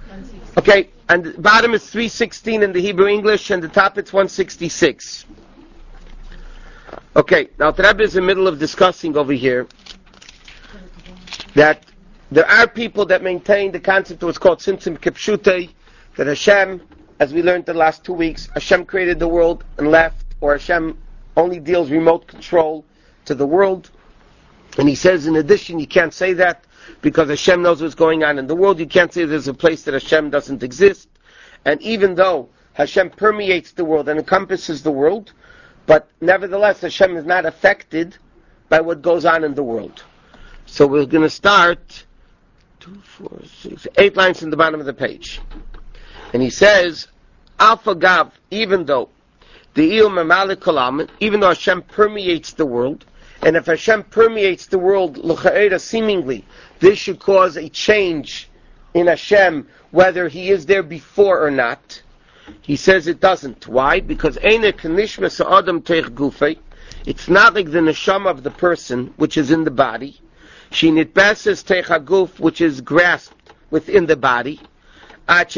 Okay, and the bottom is 316 in the Hebrew English, and the top it's 166. Okay, now the Rebbe is in the middle of discussing over here that there are people that maintain the concept of what's called Tzimtzum Kipshutei, that Hashem, as we learned the last 2 weeks, Hashem created the world and left, or Hashem only deals remote control to the world. And he says, in addition, you can't say that because Hashem knows what's going on in the world. You can't say there's a place that Hashem doesn't exist. And even though Hashem permeates the world and encompasses the world, but nevertheless Hashem is not affected by what goes on in the world. So we're going to start 8 lines in the bottom of the page. And he says, Alpha Gav, even though even though Hashem permeates the world, and if Hashem permeates the world, l'cha'era, seemingly, this should cause a change in Hashem, whether He is there before or not. He says it doesn't. Why? Because it's not like the neshama of the person, which is in the body, which is grasped within the body, that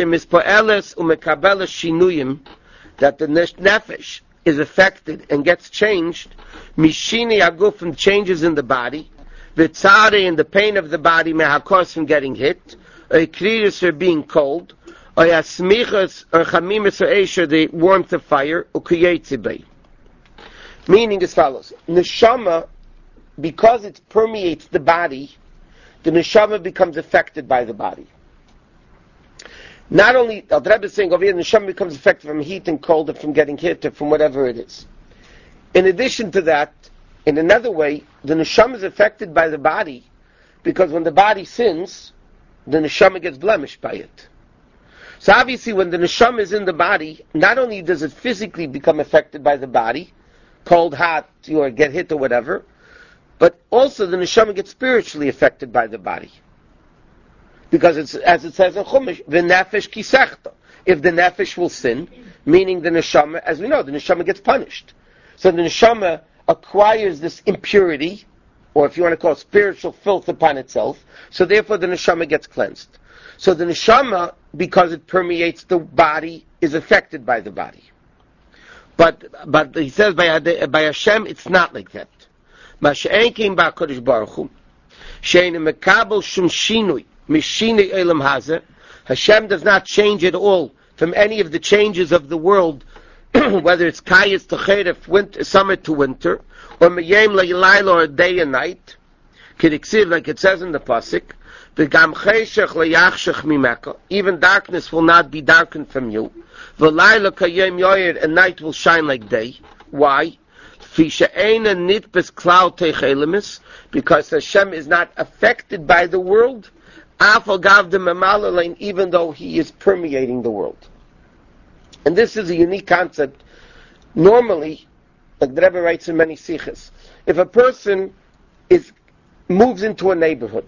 the nefesh is affected and gets changed, mishini aguf, and changes in the body, v'tzare, in the pain of the body, mehakos, from getting hit, or kriris, or being cold, or yasmichas, or chamimis, or eish, or the warmth of fire, ukiyetzibe. Meaning as follows: neshama, because it permeates the body, the neshama becomes affected by the body. Not only, the Rebbe is saying over here, the neshama becomes affected from heat and cold, or from getting hit, or from whatever it is. In addition to that, in another way, the neshama is affected by the body, because when the body sins, the neshama gets blemished by it. So obviously, when the neshama is in the body, not only does it physically become affected by the body, cold, hot, or get hit or whatever, but also the neshama gets spiritually affected by the body. Because it's, as it says in Chumash, the nefesh kisechta. If the nefesh will sin, meaning the neshama, as we know, the neshama gets punished. So the neshama acquires this impurity, or if you want to call it spiritual filth upon itself, so therefore the neshama gets cleansed. So the neshama, because it permeates the body, is affected by the body. But he says by Hashem, it's not like that. Masha'en came by HaKadosh Baruch Hu, she'ein mekabel shum shinui, Mishini Elam Hazeh. Hashem does not change at all from any of the changes of the world, whether it's Kayis to Cheref, winter, summer to winter, or Meyem Le'ilayla, or day and night. Kediksiv, like it says in the pasuk, V'gam Cheshech Le'yachshech Mimeka. Even darkness will not be darkened from you. V'layla Kayem Yoyer, and night will shine like day. Why? Because Hashem is not affected by the world, even though He is permeating the world. And this is a unique concept. Normally, like the Rebbe writes in many sikhs, if a person moves into a neighborhood,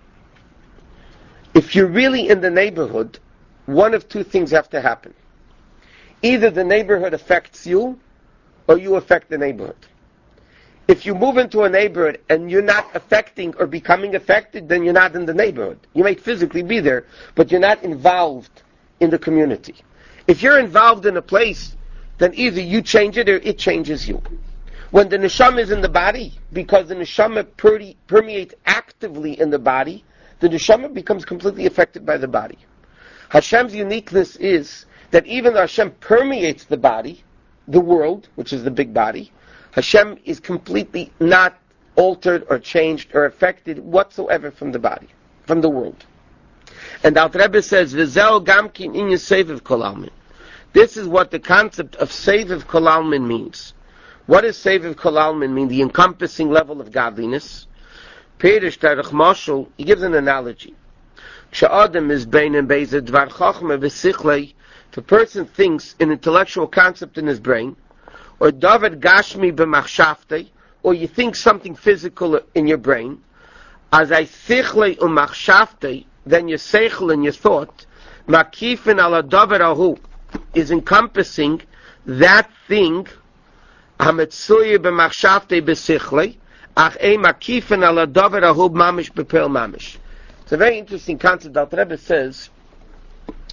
if you're really in the neighborhood, one of two things have to happen. Either the neighborhood affects you, or you affect the neighborhood. If you move into a neighborhood and you're not affecting or becoming affected, then you're not in the neighborhood. You may physically be there, but you're not involved in the community. If you're involved in a place, then either you change it or it changes you. When the neshama is in the body, because the neshama permeates actively in the body, the neshama becomes completely affected by the body. Hashem's uniqueness is that even though Hashem permeates the body, the world, which is the big body, Hashem is completely not altered or changed or affected whatsoever from the body, from the world. And Alter Rebbe says, "V'zel gamkin in Seviv Kol Almin." This is what the concept of Seviv Kol Almin means. What does Seviv Kol Almin mean? The encompassing level of godliness. Perish Derech Mashal, he gives an analogy. K'sha'adam is bein and beizeh dvar chachma v'sichlei. If a person thinks an intellectual concept in his brain, or davar gashmi b'machshavtei, or you think something physical in your brain, as I sichlei u'machshavtei, then your seichel and your thought, makifin ala davar ahu, is encompassing that thing, hametzuye b'machshavtei b'sichlei, ach ei makifin ala davar ahu mamish b'pel mamish. It's a very interesting concept. Alter Rebbe says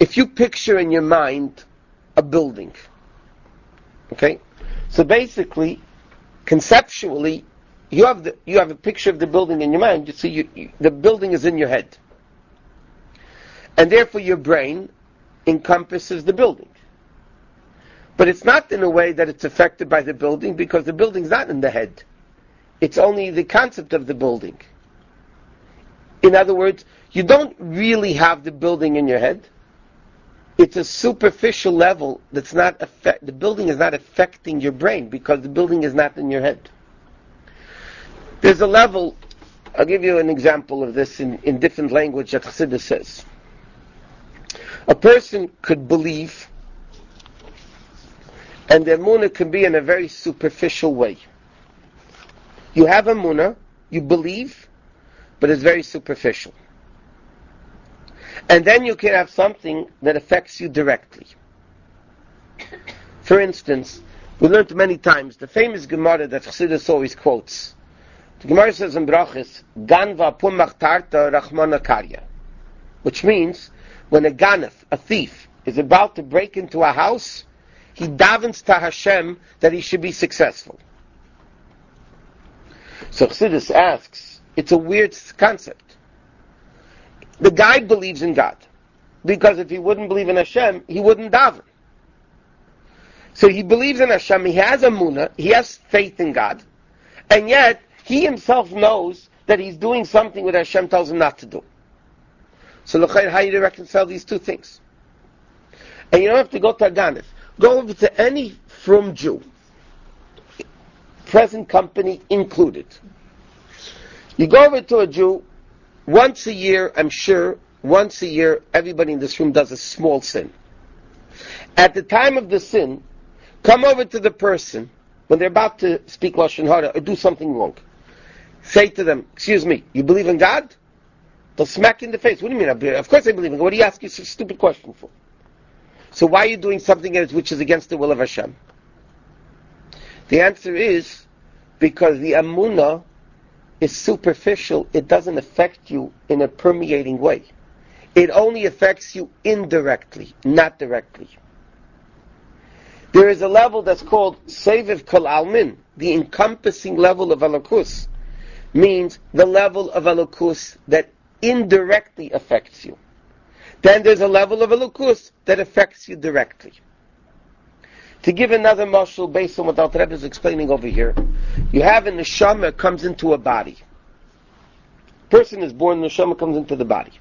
if you picture in your mind a building, okay? So basically, conceptually, you have a picture of the building in your mind. You see, the building is in your head, and therefore your brain encompasses the building. But it's not in a way that it's affected by the building, because the building's not in the head. It's only the concept of the building. In other words, you don't really have the building in your head. It's a superficial level that's not the building is not affecting your brain, because the building is not in your head. There's a level, I'll give you an example of this in different language that Chassidus says. A person could believe, and the emunah can be in a very superficial way. You have emunah, you believe, but it's very superficial. And then you can have something that affects you directly. For instance, we learned many times the famous Gemara that Chassidus always quotes. The Gemara says in Brachos, Ganva pumach tarta rachmana karya, which means when a ganef, a thief, is about to break into a house, he davens to Hashem that he should be successful. So Chassidus asks, it's a weird concept. The guy believes in God, because if he wouldn't believe in Hashem, he wouldn't daven. So he believes in Hashem, he has emunah, he has faith in God, and yet he himself knows that he's doing something that Hashem tells him not to do. So how do you reconcile these two things? And you don't have to go to a ganef. Go over to any frum Jew, present company included. You go over to a Jew, once a year, I'm sure, once a year, everybody in this room does a small sin. At the time of the sin, come over to the person, when they're about to speak Lashon Hara or do something wrong. Say to them, excuse me, you believe in God? They'll smack you in the face. What do you mean? Of course I believe in God. What do you ask you such a stupid question for? So why are you doing something which is against the will of Hashem? The answer is, because the emunah is superficial, it doesn't affect you in a permeating way. It only affects you indirectly, not directly. There is a level that's called Seviv Kol Almin, the encompassing level of Elokus, means the level of Elokus that indirectly affects you. Then there's a level of Elokus that affects you directly. To give another mashal based on what Alter Rebbe is explaining over here, you have a neshama comes into a body. Person is born, the neshama comes into the body.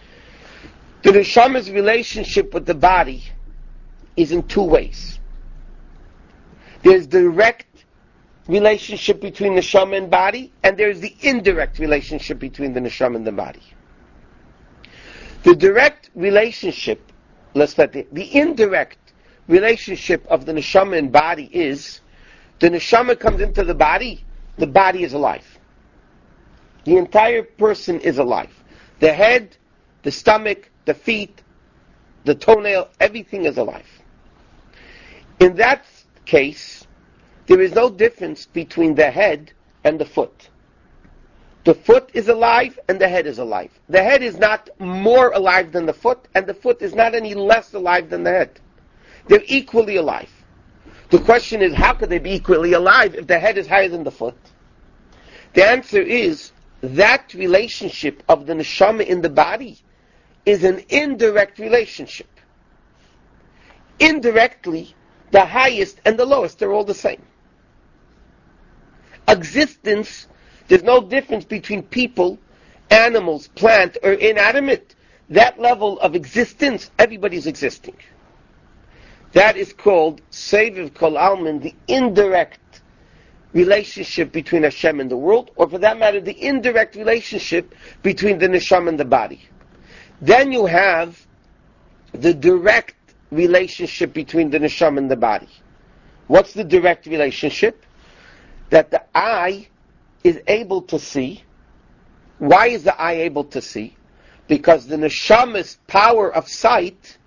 The neshama's relationship with the body is in two ways. There's direct relationship between the neshama and body, and there's the indirect relationship between the neshama and the body. The direct relationship, the indirect relationship of the neshama and body is, the neshama comes into the body is alive. The entire person is alive. The head, the stomach, the feet, the toenail, everything is alive. In that case, there is no difference between the head and the foot. The foot is alive and the head is alive. The head is not more alive than the foot, and the foot is not any less alive than the head. They're equally alive. The question is, how could they be equally alive if the head is higher than the foot? The answer is, that relationship of the neshama in the body is an indirect relationship. Indirectly, the highest and the lowest are all the same. Existence, there's no difference between people, animals, plant, or inanimate. That level of existence, everybody's existing. That is called Seviv Kol Almin, the indirect relationship between Hashem and the world, or for that matter, the indirect relationship between the neshama and the body. Then you have the direct relationship between the neshama and the body. What's the direct relationship? That the eye is able to see. Why is the eye able to see? Because the neshama's power of sight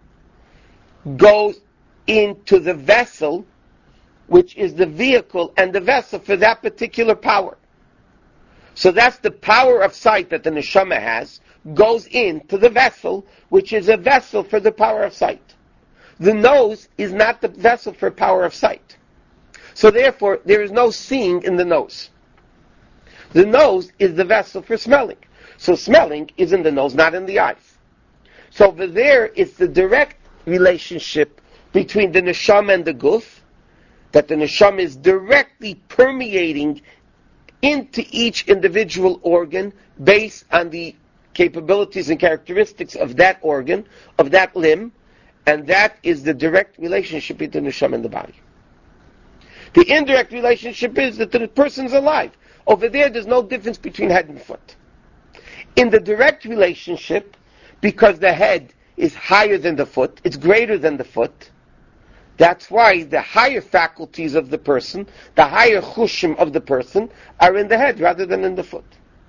goes into the vessel, which is the vehicle and the vessel for that particular power. So that's the power of sight that the neshama has, goes into the vessel, which is a vessel for the power of sight. The nose is not the vessel for power of sight. So therefore, there is no seeing in the nose. The nose is the vessel for smelling. So smelling is in the nose, not in the eyes. So over there, it's the direct relationship between the neshama and the guf, that the neshama is directly permeating into each individual organ based on the capabilities and characteristics of that organ, of that limb, and that is the direct relationship between the neshama and the body. The indirect relationship is that the person's alive. Over there, there's no difference between head and foot. In the direct relationship, because the head is higher than the foot, it's greater than the foot, that's why the higher faculties of the person, the higher chushim of the person, are in the head rather than in the foot.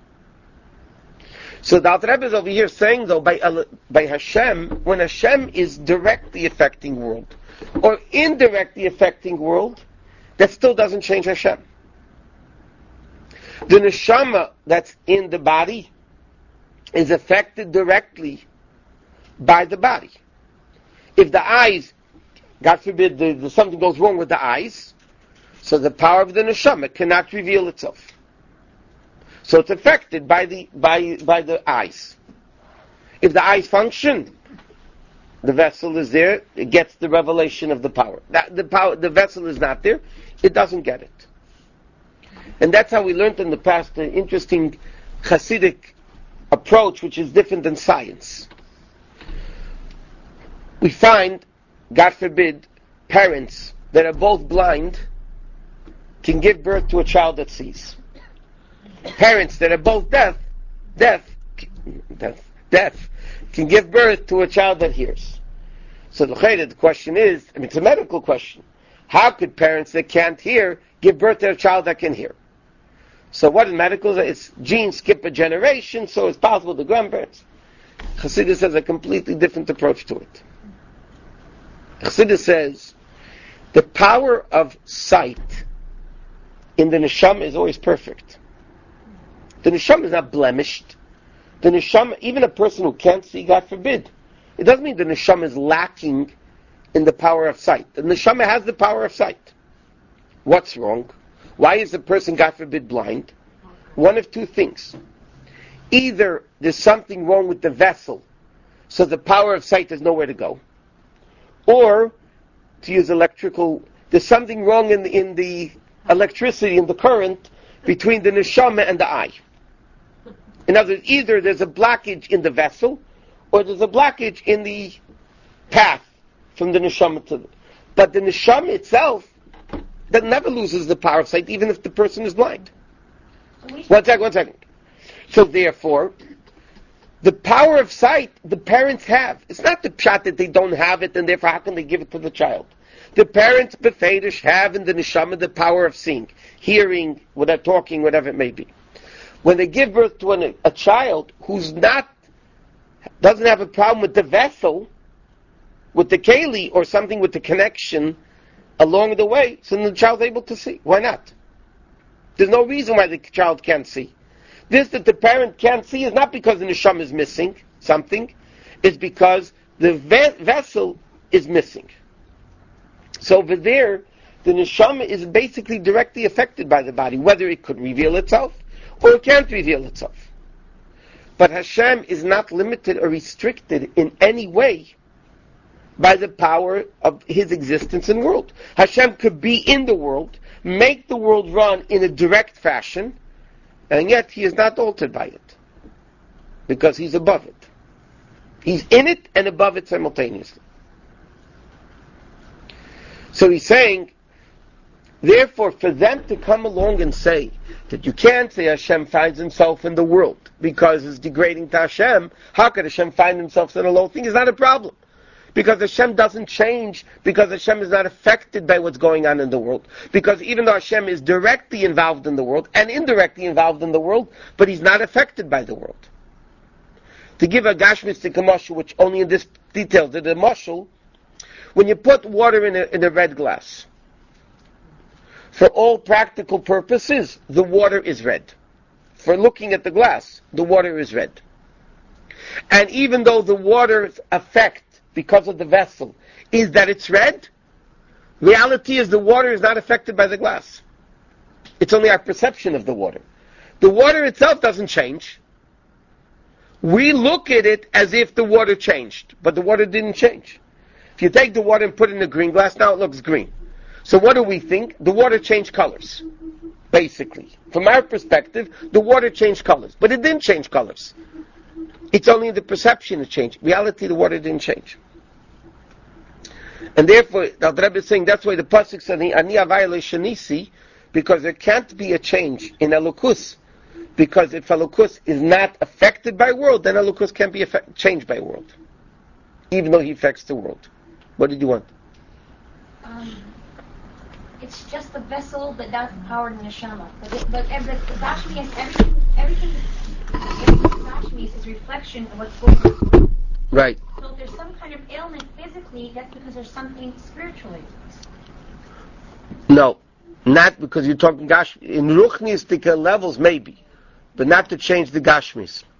So the Alter Rebbe is over here saying, though, by Hashem, when Hashem is directly affecting world, or indirectly affecting world, that still doesn't change Hashem. The neshama that's in the body is affected directly by the body. If the eyes, God forbid, something goes wrong with the eyes, so the power of the neshama cannot reveal itself. So it's affected by the eyes. If the eyes function, the vessel is there, it gets the revelation of the power. The vessel is not there, it doesn't get it. And that's how we learned in the past an interesting Hasidic approach, which is different than science. We find, God forbid, parents that are both blind can give birth to a child that sees. Parents that are both deaf can give birth to a child that hears. So the question is, it's a medical question. How could parents that can't hear give birth to a child that can hear? So what in medical, it's genes skip a generation, so it's possible the grandparents. Chassidus has a completely different approach to it. Chassidus says, the power of sight in the neshama is always perfect. The neshama is not blemished. The neshama, even a person who can't see, God forbid, it doesn't mean the neshama is lacking in the power of sight. The neshama has the power of sight. What's wrong? Why is the person, God forbid, blind? One of two things. Either there's something wrong with the vessel, so the power of sight has nowhere to go. Or, to use electrical, there's something wrong in the electricity, in the current, between the neshama and the eye. In other words, either there's a blockage in the vessel, or there's a blockage in the path from the neshama to the... But the neshama itself, that never loses the power of sight, even if the person is blind. One second. So therefore, the power of sight the parents have. It's not the pshat that they don't have it, and therefore how can they give it to the child? The parents, befedish, have in the neshama the power of seeing, hearing, without talking, whatever it may be. When they give birth to a child who's doesn't have a problem with the vessel, with the keli, or something with the connection along the way, so then the child's able to see. Why not? There's no reason why the child can't see. This that the parent can't see is not because the neshama is missing something, it's because the vessel is missing. So over there, the neshama is basically directly affected by the body, whether it could reveal itself or it can't reveal itself. But Hashem is not limited or restricted in any way by the power of His existence in the world. Hashem could be in the world, make the world run in a direct fashion, and yet He is not altered by it, because He's above it. He's in it and above it simultaneously. So he's saying, therefore, for them to come along and say that you can't say Hashem finds Himself in the world because it's degrading to Hashem, how could Hashem find Himself in a low thing? Is not a problem. Because Hashem doesn't change, because Hashem is not affected by what's going on in the world. Because even though Hashem is directly involved in the world and indirectly involved in the world, but He's not affected by the world. To give a gashmistic mashal, which only in this detail, the mashal, when you put water in a red glass, for all practical purposes, the water is red. For looking at the glass, the water is red. And even though the water's effect, because of the vessel, is that it's red, reality is the water is not affected by the glass. It's only our perception of the water. The water itself doesn't change. We look at it as if the water changed, but the water didn't change. If you take the water and put it in a green glass, now it looks green. So what do we think? The water changed colors, basically. From our perspective, the water changed colors, but it didn't change colors. It's only the perception it changed. Reality, the water didn't change. And therefore, the Rebbe is saying that's why the pasuk says Ani Havai Shanisi, because there can't be a change in Elokus. Because if Elokus is not affected by world, then Elokus can't be changed by world, even though he affects the world. What did you want? It's just the vessel, but that's the power of the neshama. But the Gashmi is everything Gashmi is reflection of what's going on. Right. So if there's some kind of ailment physically, that's because there's something spiritually. No, not because you're talking Gashmi. In Ruchnistic levels, maybe, but not to change the Gashmis.